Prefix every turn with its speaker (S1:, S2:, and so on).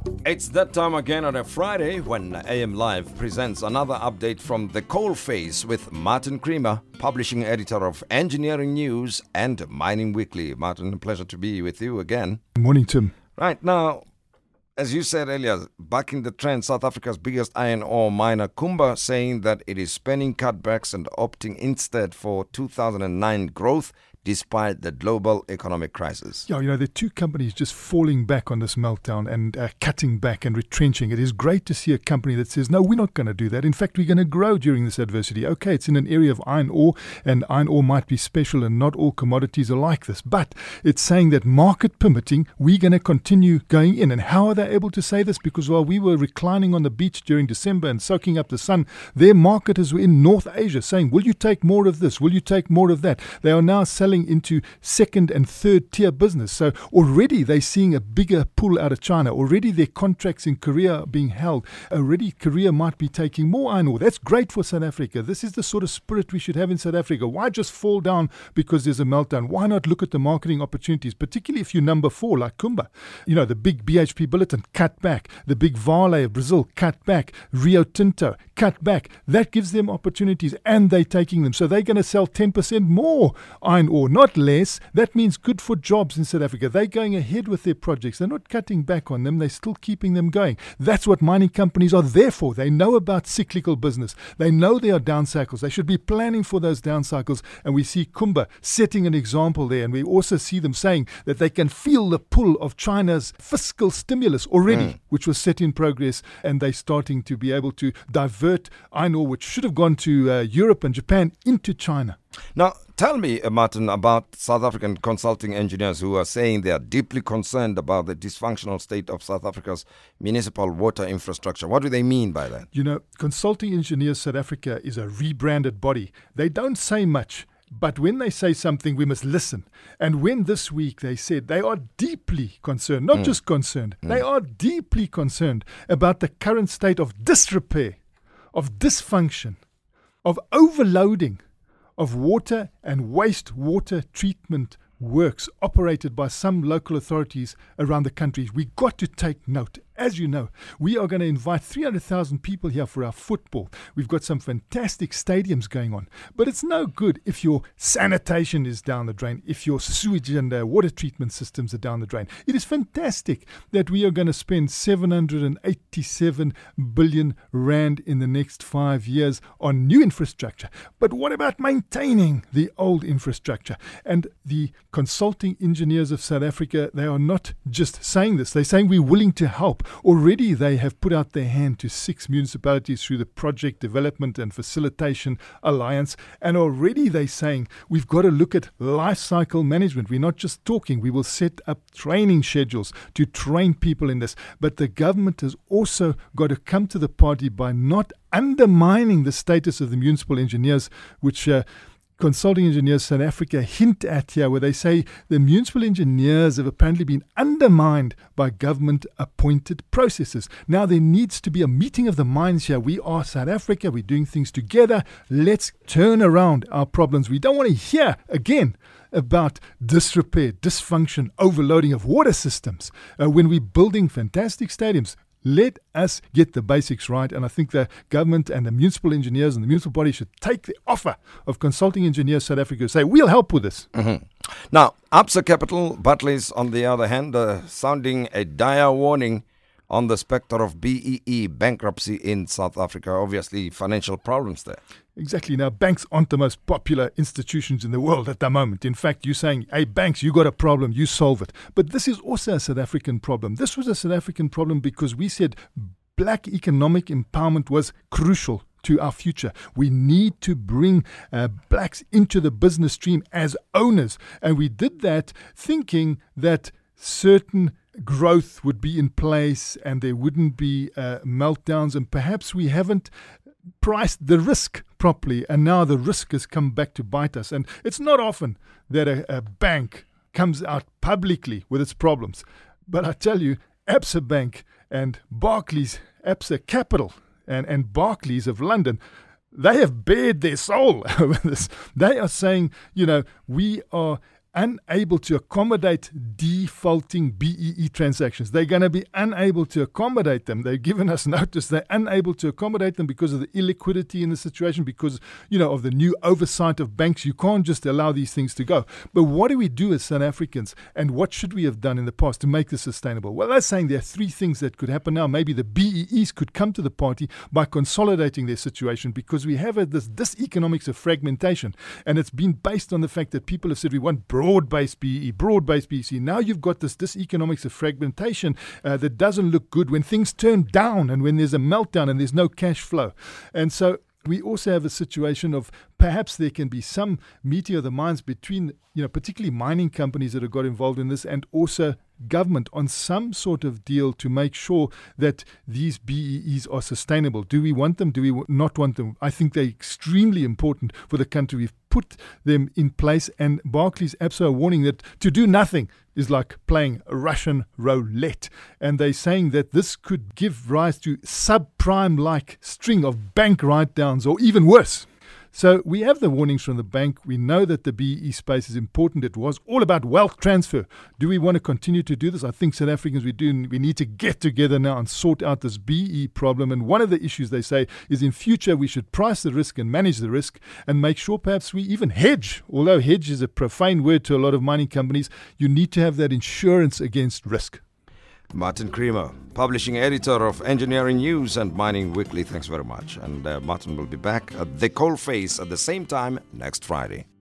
S1: It's that time again on a Friday when AM Live presents another update from the coalface with Martin Creamer, publishing editor of Engineering News and Mining Weekly. Martin, a pleasure to be with you again.
S2: Good morning, Tim.
S1: Right now, as you said earlier, back in the trend, South Africa's biggest iron ore miner, Kumba, saying that it is spending cutbacks and opting instead for 2009 growth despite the global economic crisis.
S2: Yeah, there are two companies just falling back on this meltdown and cutting back and retrenching. It is great to see a company that says, no, we're not going to do that. In fact, we're going to grow during this adversity. Okay, it's in an area of iron ore, and iron ore might be special and not all commodities are like this. But it's saying that market permitting, we're going to continue going in. And how are they able to say this? Because while we were reclining on the beach during December and soaking up the sun, their marketers were in North Asia saying, will you take more of this? Will you take more of that? They are now selling into second and third tier business. So already they're seeing a bigger pull out of China. Already their contracts in Korea are being held. Already Korea might be taking more iron ore. That's great for South Africa. This is the sort of spirit we should have in South Africa. Why just fall down because there's a meltdown? Why not look at the marketing opportunities, particularly if you're number 4 like Kumba? The big BHP Billiton, cut back. The big Vale of Brazil, cut back. Rio Tinto, cut back. That gives them opportunities and they're taking them. So they're going to sell 10% more iron ore, not less. That means good for jobs in South Africa. They're going ahead with their projects. They're not cutting back on them. They're still keeping them going. That's what mining companies are there for. They know about cyclical business. They know there are down cycles. They should be planning for those down cycles. And we see Kumba setting an example there. And we also see them saying that they can feel the pull of China's fiscal stimulus already, which was set in progress. And they're starting to be able to divert iron ore, which should have gone to Europe and Japan, into China.
S1: Now, tell me, Martin, about South African consulting engineers who are saying they are deeply concerned about the dysfunctional state of South Africa's municipal water infrastructure. What do they mean by that?
S2: Consulting Engineers South Africa is a rebranded body. They don't say much, but when they say something, we must listen. And when this week they said they are deeply concerned, not just concerned, they are deeply concerned about the current state of disrepair, of dysfunction, of overloading, of water and wastewater treatment works operated by some local authorities around the country. We got to take note. As you know, we are going to invite 300,000 people here for our football. We've got some fantastic stadiums going on. But it's no good if your sanitation is down the drain, if your sewage and water treatment systems are down the drain. It is fantastic that we are going to spend 787 billion rand in the next 5 years on new infrastructure. But what about maintaining the old infrastructure? And the consulting engineers of South Africa, they are not just saying this. They're saying we're willing to help. Already they have put out their hand to 6 municipalities through the Project Development and Facilitation Alliance. And already they're saying we've got to look at life cycle management. We're not just talking. We will set up training schedules to train people in this. But the government has also got to come to the party by not undermining the status of the municipal engineers, which Consulting Engineers South Africa hint at here, where they say the municipal engineers have apparently been undermined by government-appointed processes. Now, there needs to be a meeting of the minds here. We are South Africa. We're doing things together. Let's turn around our problems. We don't want to hear again about disrepair, dysfunction, overloading of water systems when we're building fantastic stadiums. Let us get the basics right, and I think the government and the municipal engineers and the municipal body should take the offer of Consulting Engineers South Africa and say, we'll help with this.
S1: Now, Absa Capital, Barclays, on the other hand, sounding a dire warning on the spectre of BEE bankruptcy in South Africa. Obviously, financial problems there.
S2: Exactly. Now, banks aren't the most popular institutions in the world at the moment. In fact, you're saying, hey, banks, you got a problem, you solve it. But this is also a South African problem. This was a South African problem because we said black economic empowerment was crucial to our future. We need to bring blacks into the business stream as owners. And we did that thinking that certain growth would be in place and there wouldn't be meltdowns, and perhaps we haven't priced the risk properly, and now the risk has come back to bite us. And it's not often that a bank comes out publicly with its problems, but I tell you, Absa Bank and Barclays, Absa Capital and Barclays of London, they have bared their soul over this. They are saying, we are unable to accommodate defaulting BEE transactions. They're going to be unable to accommodate them. They've given us notice they're unable to accommodate them because of the illiquidity in the situation, because, of the new oversight of banks. You can't just allow these things to go. But what do we do as South Africans, and what should we have done in the past to make this sustainable? Well, they're saying there are three things that could happen now. Maybe the BEEs could come to the party by consolidating their situation, because we have this economics of fragmentation, and it's been based on the fact that people have said we want broad-based BEE, broad-based BEC. Now you've got this economics of fragmentation that doesn't look good when things turn down and when there's a meltdown and there's no cash flow. And so we also have a situation of perhaps there can be some meeting of the minds between, particularly mining companies that have got involved in this, and also government on some sort of deal to make sure that these BEEs are sustainable. Do we want them? Do we not want them? I think they're extremely important for the country. We've put them in place, and Barclays Absa are warning that to do nothing is like playing Russian roulette. And they're saying that this could give rise to subprime-like string of bank write-downs, or even worse. So we have the warnings from the bank. We know that the BEE space is important. It was all about wealth transfer. Do we want to continue to do this? I think South Africans, we need to get together now and sort out this BEE problem. And one of the issues they say is in future we should price the risk and manage the risk and make sure perhaps we even hedge. Although hedge is a profane word to a lot of mining companies, you need to have that insurance against risk.
S1: Martin Creamer, publishing editor of Engineering News and Mining Weekly. Thanks very much. And Martin will be back at the coalface at the same time next Friday.